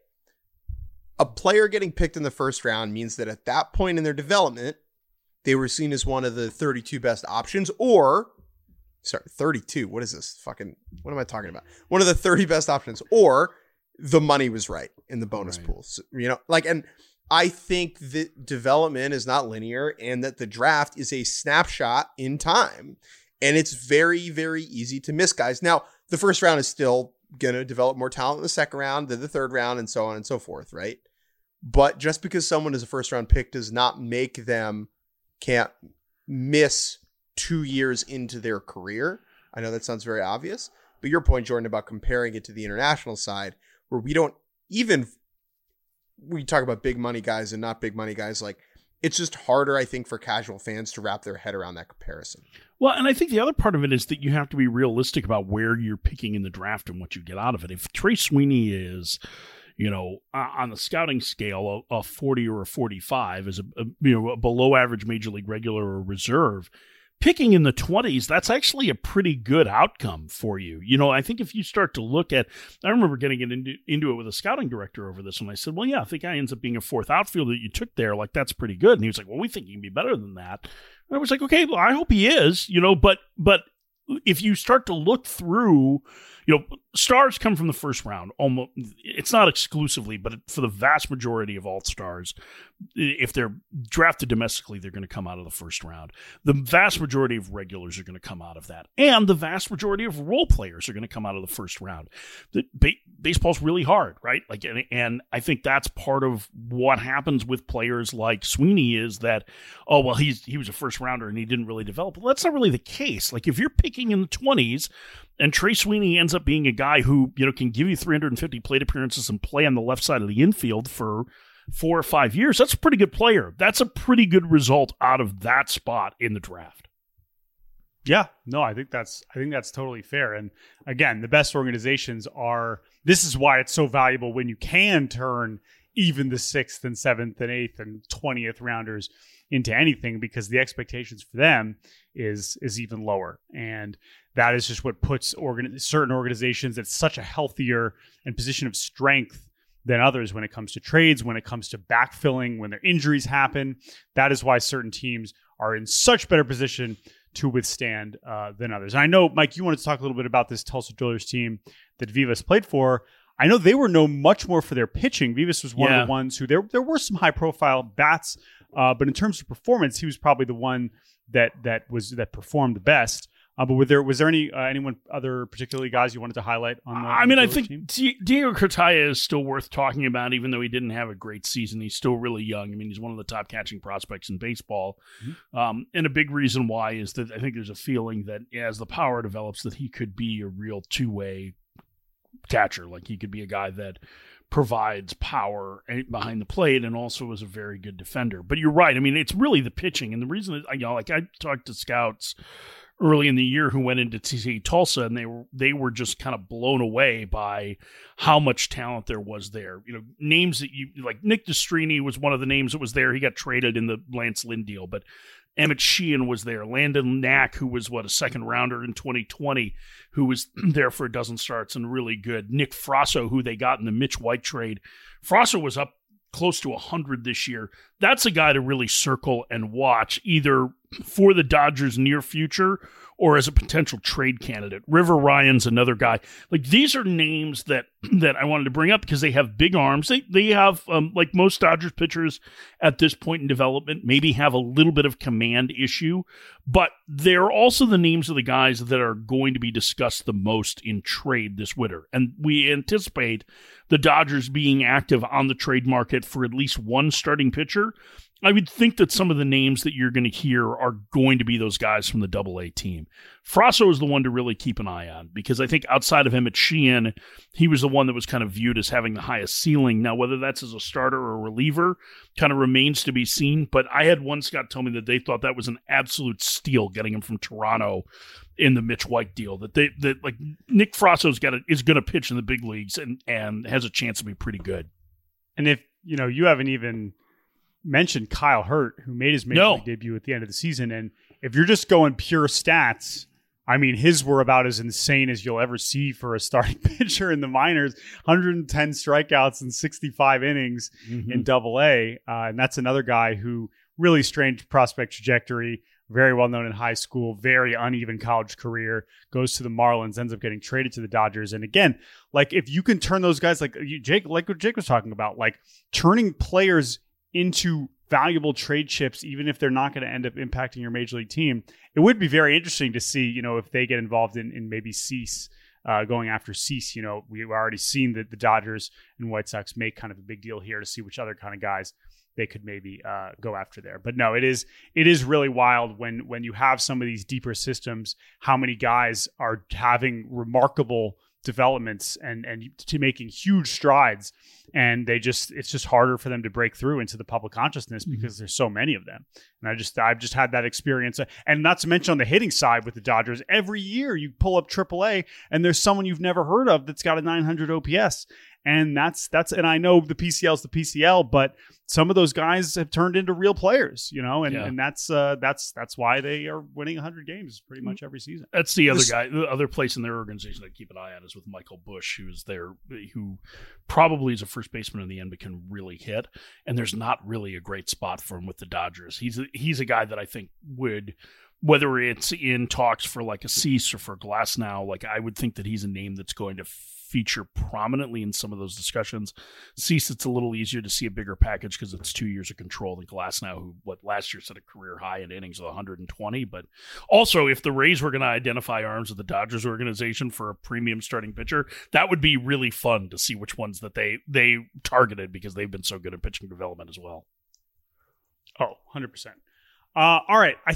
Speaker 1: A player getting picked in the first round means that at that point in their development, they were seen as one of the 32 best options, 32. What is this? What am I talking about? One of the 30 best options, or the money was right in the bonus pools, and I think that development is not linear, and that the draft is a snapshot in time, and it's very, very easy to miss guys. Now, the first round is still going to develop more talent in the second round than the third round, and so on and so forth, right? But just because someone is a first round pick does not make them can't miss 2 years into their career. I know that sounds very obvious, but your point, Jordan, about comparing it to the international side, where we talk about big money guys and not big money guys, it's just harder, I think, for casual fans to wrap their head around that comparison.
Speaker 2: Well, and I think the other part of it is that you have to be realistic about where you're picking in the draft and what you get out of it. If Trey Sweeney is, on the scouting scale, a 40 or a 45 is a below average major league regular or reserve, picking in the 20s, that's actually a pretty good outcome for you. I think if you start to look at, I remember getting into it with a scouting director over this, and I said, well, yeah, if the guy ends up being a fourth outfielder that you took there, that's pretty good. And he was like, well, we think he can be better than that. And I was like, okay, well, I hope he is, but if you start to look through, stars come from the first round. Almost, it's not exclusively, but for the vast majority of all stars, if they're drafted domestically, they're going to come out of the first round. The vast majority of regulars are going to come out of that, and the vast majority of role players are going to come out of the first round. Baseball's really hard, right? And I think that's part of what happens with players like Sweeney is that, oh well, he was a first rounder and he didn't really develop. Well, that's not really the case. If you're picking in the 20s. And Trey Sweeney ends up being a guy who, can give you 350 plate appearances and play on the left side of the infield for 4 or 5 years. That's a pretty good player. That's a pretty good result out of that spot in the draft.
Speaker 3: Yeah, no, I think that's totally fair. And again, the best organizations this is why it's so valuable when you can turn even the 6th and 7th and 8th and 20th rounders into anything, because the expectations for them is even lower. And that is just what puts certain organizations at such a healthier and position of strength than others when it comes to trades, when it comes to backfilling, when their injuries happen. That is why certain teams are in such better position to withstand than others. And I know, Mike, you wanted to talk a little bit about this Tulsa Drillers team that Vivas played for. I know they were known much more for their pitching. Vivas was one of the ones who there were some high profile bats, but in terms of performance, he was probably the one that performed the best. But was there anyone other particularly guys you wanted to highlight on the
Speaker 2: I think Diego Cartaya is still worth talking about, even though he didn't have a great season. He's still really young. I mean, he's one of the top catching prospects in baseball. Mm-hmm. And a big reason why is that I think there's a feeling that as the power develops, that he could be a real two-way catcher. Like he could be a guy that provides power behind the plate and also is a very good defender. But you're right. I mean, it's really the pitching. And the reason is, I talked to scouts early in the year who went into TC Tulsa, and they were just kind of blown away by how much talent there was there. Names that like Nick Destrini was one of the names that was there. He got traded in the Lance Lynn deal, but Emmett Sheehan was there. Landon Knack, who was a second rounder in 2020, who was there for a dozen starts and really good. Nick Frasso, who they got in the Mitch White trade. Frasso was up close to 100 this year. That's a guy to really circle and watch, either for the Dodgers' near future or as a potential trade candidate. River Ryan's another guy. Like, these are names that I wanted to bring up because they have big arms. They have, like most Dodgers pitchers at this point in development, maybe have a little bit of command issue, but they're also the names of the guys that are going to be discussed the most in trade this winter. And we anticipate the Dodgers being active on the trade market for at least one starting pitcher. I would think that some of the names that you're going to hear are going to be those guys from the Double-A team. Frasso is the one to really keep an eye on because I think outside of Emmett Sheehan, he was the one that was kind of viewed as having the highest ceiling. Now, whether that's as a starter or a reliever kind of remains to be seen, but I had one scout tell me that they thought that was an absolute steal getting him from Toronto in the Mitch White deal, that like Nick Frasso is going to pitch in the big leagues and has a chance to be pretty good.
Speaker 3: And if, you haven't even mentioned Kyle Hurt, who made his major league debut at the end of the season. And if you're just going pure stats, I mean, his were about as insane as you'll ever see for a starting pitcher in the minors. 110 strikeouts and 65 innings in Double-A. And that's another guy who really strange prospect trajectory, very well known in high school, very uneven college career, goes to the Marlins, ends up getting traded to the Dodgers. And again, like if you can turn those guys like what Jake was talking about, like turning players into valuable trade chips, even if they're not going to end up impacting your major league team, it would be very interesting to see, if they get involved in maybe Cease, going after Cease. We've already seen that the Dodgers and White Sox make kind of a big deal here to see which other kind of guys they could maybe go after there. But no, it is really wild when you have some of these deeper systems, how many guys are having remarkable developments and to making huge strides, and it's just harder for them to break through into the public consciousness because there's so many of them. And I've just had that experience, and not to mention on the hitting side with the Dodgers, every year you pull up AAA and there's someone you've never heard of that's got a 900 OPS. And that's and I know the PCL is the PCL, but some of those guys have turned into real players, and that's why they are winning 100 games pretty much every season.
Speaker 2: That's the other guy, the other place in their organization I keep an eye on is with Michael Busch, who probably is a first baseman in the end, but can really hit. And there's not really a great spot for him with the Dodgers. He's a guy that I think would, whether it's in talks for like a Cease or for Glasnow, like I would think that he's a name that's going to feature prominently in some of those discussions. Cease, it's a little easier to see a bigger package because it's 2 years of control than Glasnow, who last year set a career high in innings of 120. But also, if the Rays were going to identify arms of the Dodgers organization for a premium starting pitcher, that would be really fun to see which ones that they targeted because they've been so good at pitching development as well.
Speaker 3: Oh, 100%. All right, I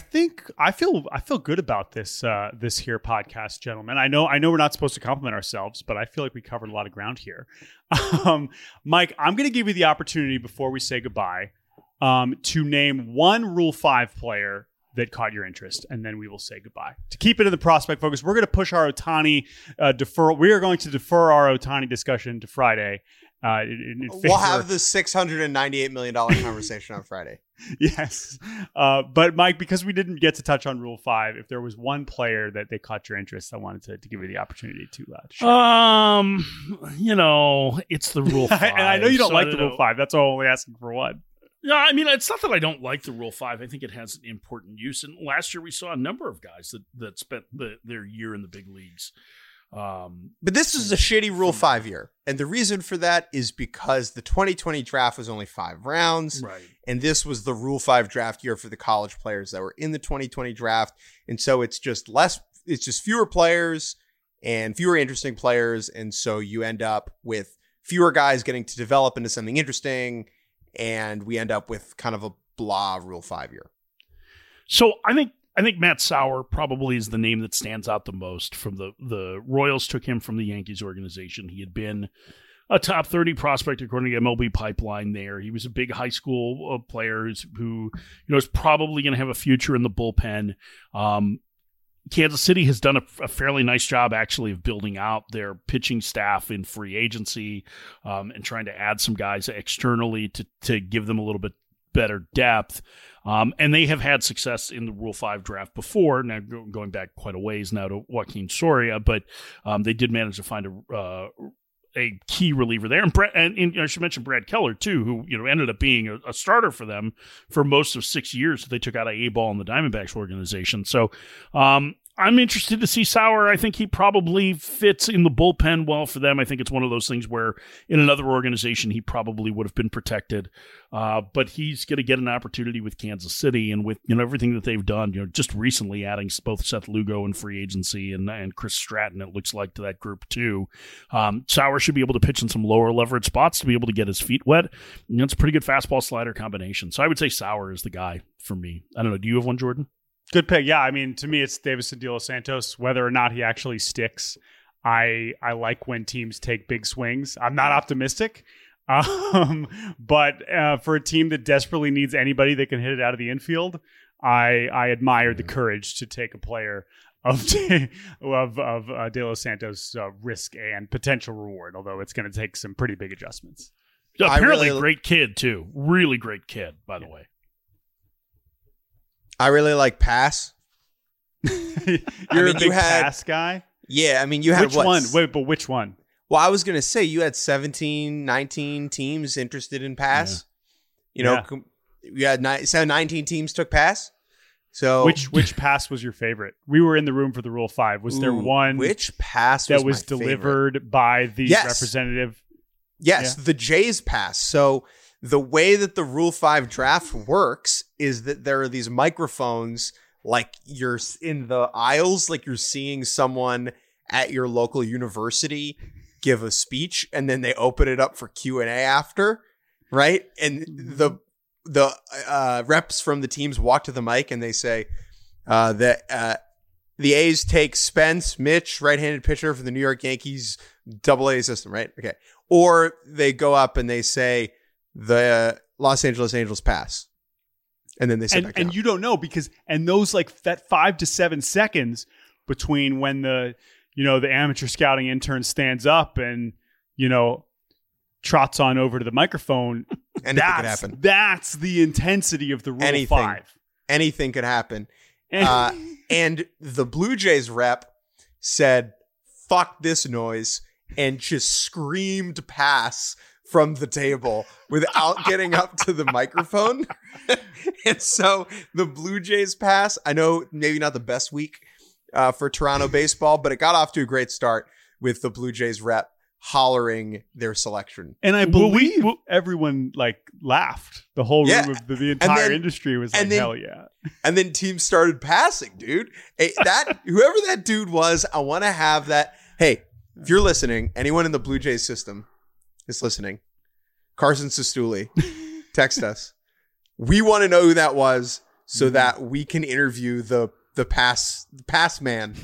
Speaker 3: feel good about this here podcast, gentlemen. I know we're not supposed to compliment ourselves, but I feel like we covered a lot of ground here. Mike, I'm going to give you the opportunity before we say goodbye to name one Rule 5 player that caught your interest, and then we will say goodbye. To keep it in the prospect focus, we're going to push our Ohtani deferral. We are going to defer our Ohtani discussion to Friday.
Speaker 1: We'll have the $698 million conversation on Friday.
Speaker 3: Yes. But Mike, because we didn't get to touch on Rule 5, if there was one player that they caught your interest, I wanted to give you the opportunity to share.
Speaker 2: It's the Rule 5.
Speaker 3: And I know you don't like the Rule 5. That's all I'm only asking for one.
Speaker 2: No, I mean, it's not that I don't like the Rule 5. I think it has an important use. And last year we saw a number of guys that spent their year in the big leagues.
Speaker 1: But this is a shitty Rule 5 year. And the reason for that is because the 2020 draft was only 5 rounds.
Speaker 2: Right.
Speaker 1: And this was the Rule 5 draft year for the college players that were in the 2020 draft. And so it's just fewer players and fewer interesting players. And so you end up with fewer guys getting to develop into something interesting. And we end up with kind of a blah Rule 5 year.
Speaker 2: So I think Matt Sauer probably is the name that stands out the most from the Royals took him from the Yankees organization. He had been a top 30 prospect according to MLB Pipeline there. He was a big high school player who is probably going to have a future in the bullpen. Kansas City has done a fairly nice job actually of building out their pitching staff in free agency and trying to add some guys externally to give them a little bit better depth. And they have had success in the Rule 5 draft before, now going back quite a ways now to Joaquin Soria, but they did manage to find a key reliever there. And I should mention Brad Keller, too, who ended up being a starter for them for most of 6 years that they took out of A-ball in the Diamondbacks organization. So I'm interested to see Sauer. I think he probably fits in the bullpen well for them. I think it's one of those things where in another organization he probably would have been protected. But he's going to get an opportunity with Kansas City and with everything that they've done. Just recently adding both Seth Lugo in free agency and Chris Stratton, it looks like, to that group too. Sauer should be able to pitch in some lower leverage spots to be able to get his feet wet. It's a pretty good fastball slider combination. So I would say Sauer is the guy for me. I don't know. Do you have one, Jordan?
Speaker 3: Good pick. Yeah, I mean, to me, it's Davison De Los Santos. Whether or not he actually sticks, I like when teams take big swings. I'm not optimistic, but for a team that desperately needs anybody that can hit it out of the infield, I admire the courage to take a player of De Los Santos' risk and potential reward, although it's going to take some pretty big adjustments.
Speaker 2: Apparently, great kid, too. Really great kid, by the way.
Speaker 1: I really like pass.
Speaker 3: You're a big pass guy?
Speaker 1: Yeah, I mean, you had
Speaker 3: which one? Wait, but which one?
Speaker 1: Well, I was going to say you had 17, 19 teams interested in pass.
Speaker 2: Yeah.
Speaker 1: You had 19 teams took pass. So
Speaker 3: which pass was your favorite? We were in the room for the Rule 5. Was there one
Speaker 1: which pass
Speaker 3: that was delivered
Speaker 1: favorite?
Speaker 3: By the representative?
Speaker 1: Yes, the Jays pass. So the way that the Rule 5 draft works is that there are these microphones, like you're in the aisles, like you're seeing someone at your local university give a speech, and then they open it up for Q&A after, right? And the reps from the teams walk to the mic and they say that the A's take Spence, Mitch, right-handed pitcher for the New York Yankees AA system, right? Okay. Or they go up and they say, the Los Angeles Angels pass. And then they sit back down.
Speaker 3: And you don't know because those that 5 to 7 seconds between when the amateur scouting intern stands up and trots on over to the microphone,
Speaker 1: anything could happen.
Speaker 3: That's the intensity of the Rule 5.
Speaker 1: Anything could happen. And the Blue Jays rep said, "Fuck this noise," and just screamed pass from the table without getting up to the microphone. And so the Blue Jays pass, I know maybe not the best week for Toronto baseball, but it got off to a great start with the Blue Jays rep hollering their selection.
Speaker 3: And I believe everyone laughed. The whole room of the entire industry was hell yeah.
Speaker 1: And then teams started passing, dude. Whoever that dude was, I want to have that. Hey, if you're listening, anyone in the Blue Jays system is listening, Carson Sestouli, text us. We want to know who that was so that we can interview the pass man.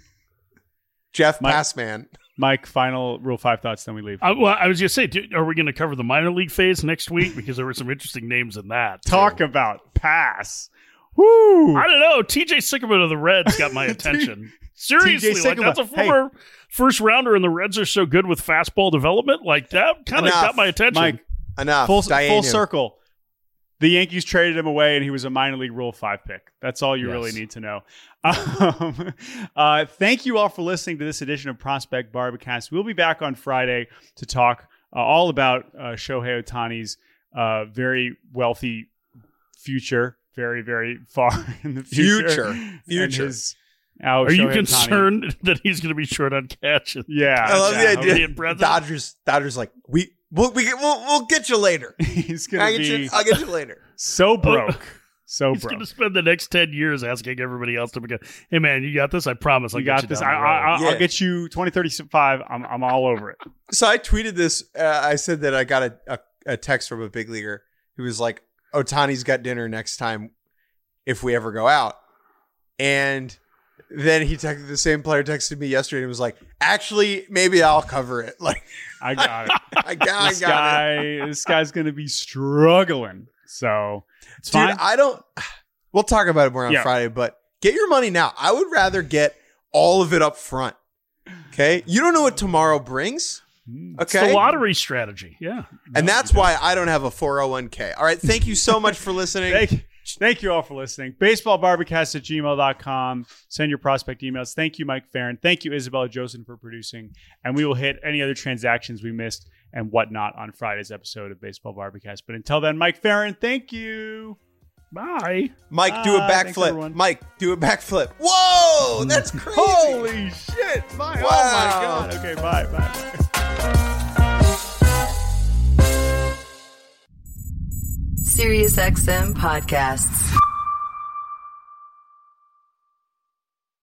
Speaker 1: Jeff Passman.
Speaker 3: Mike, final Rule 5 thoughts, then we leave.
Speaker 2: Well, I was going to say, are we going to cover the minor league phase next week? Because there were some interesting names in that.
Speaker 3: Talk about pass. Woo!
Speaker 2: I don't know. TJ Sycamore of the Reds got my attention. Seriously, that's a former first rounder, and the Reds are so good with fastball development. That kind of got my attention.
Speaker 1: Mike, enough.
Speaker 3: Full circle. The Yankees traded him away, and he was a minor league Rule 5 pick. That's all you really need to know. Thank you all for listening to this edition of Prospect Barbacast. We'll be back on Friday to talk all about Shohei Ohtani's very wealthy future, very, very far in the future.
Speaker 1: Future.
Speaker 3: And Oh,
Speaker 2: Are you
Speaker 3: Shohei Ohtani.
Speaker 2: concerned that he's going to be short on catch?
Speaker 3: Yeah.
Speaker 1: I love the idea.
Speaker 2: Being present?
Speaker 1: Dodgers like we'll get you later.
Speaker 3: He's going to be
Speaker 1: I'll get you later.
Speaker 3: so broke. So
Speaker 2: He's
Speaker 3: broke.
Speaker 2: going to spend the next 10 years asking everybody else to become, hey, man, you got this? I promise I'll
Speaker 3: You
Speaker 2: get
Speaker 3: got
Speaker 2: you
Speaker 3: this.
Speaker 2: down the road."
Speaker 3: I'll get you 2035. I'm all over it.
Speaker 1: So I tweeted this. I said that I got a text from a big leaguer who was like, Ohtani's got dinner next time if we ever go out. And then the same player texted me yesterday and was like, actually, maybe I'll cover it. Like,
Speaker 3: I got it.
Speaker 1: I got it.
Speaker 3: This guy's going to be struggling. So it's
Speaker 1: Dude,
Speaker 3: fine.
Speaker 1: We'll talk about it more on
Speaker 3: Yeah.
Speaker 1: Friday, but get your money now. I would rather get all of it up front. Okay. You don't know what tomorrow brings.
Speaker 2: It's the
Speaker 1: Okay.
Speaker 2: lottery strategy. Yeah.
Speaker 1: And that's why I don't have a 401k. All right. Thank you so much for listening.
Speaker 3: Thank you all for listening. BaseballBarbacast@gmail.com. Send your prospect emails. Thank you, Mike Farron. Thank you, Isabella Joseph, for producing. And we will hit any other transactions we missed and whatnot on Friday's episode of Baseball Barbacast. But until then, Mike Farron, thank you.
Speaker 2: Bye.
Speaker 1: Mike, do a
Speaker 3: Thanks,
Speaker 1: backflip.
Speaker 3: everyone.
Speaker 1: Mike, do a backflip. Whoa, that's crazy.
Speaker 3: Holy shit. Bye.
Speaker 1: Wow.
Speaker 3: Oh, my God. Okay, bye.
Speaker 4: SiriusXM Podcasts.